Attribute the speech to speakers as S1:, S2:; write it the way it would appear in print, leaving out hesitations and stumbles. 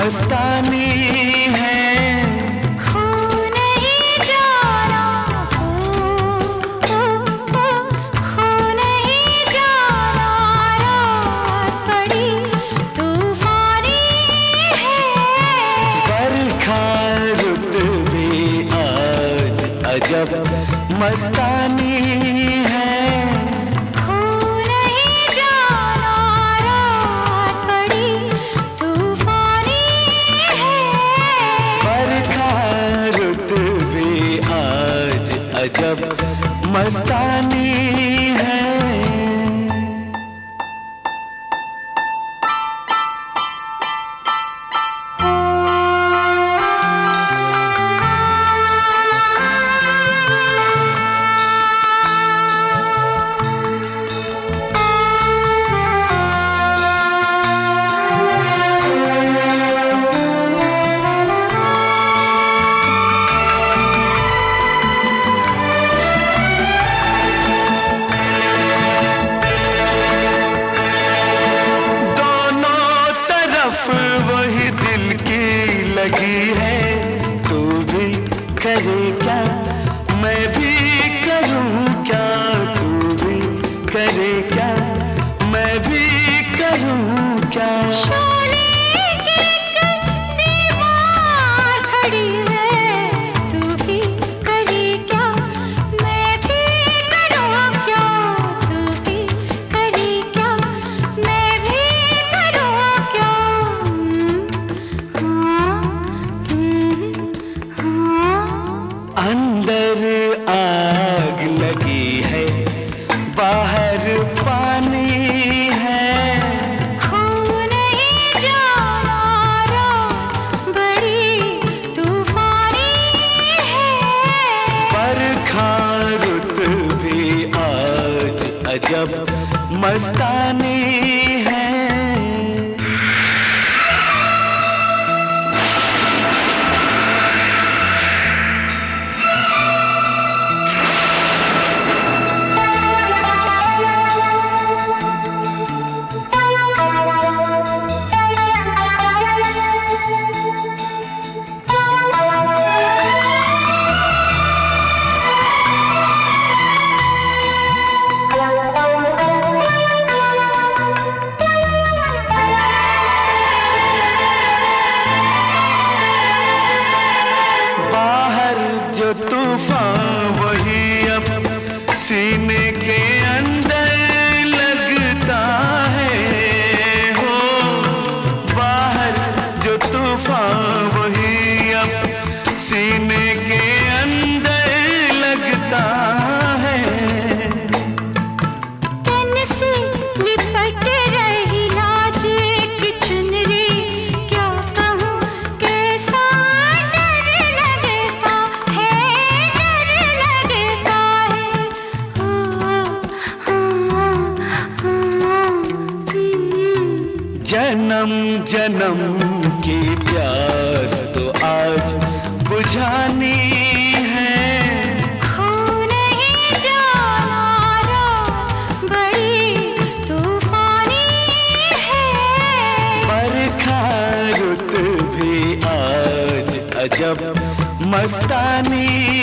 S1: मस्तानी है।
S2: खो नहीं जाना, खो नहीं जाना, रात बड़ी तूफानी है।
S1: बरखा रुत भी आज अजब मस्तानी है। जब मस्तानी है। वही दिल की लगी है, तू भी करे क्या मैं भी करूं क्या, तू भी करे क्या मैं भी करूं क्या। अंदर आग लगी है, बाहर पानी है।
S2: खो नहीं जाना, रात बड़ी तूफानी है।
S1: बरखा रुत भी आज अजब मस्तानी है। जो तूफान वही अब सीने के अंदर लगता है हो, बाहर जो तूफान वही अब सीने के अंदर लगता है।
S2: तन से लिपट रही लाज की चुनरी, क्या कहूँ कैसा डर लगता है, डर लगता है।
S1: जन्म जन्म की प्यास तो आज बुझानी है।
S2: खो नहीं जाना, रात बड़ी तूफानी है।
S1: बरखा रुत भी आज अजब मस्तानी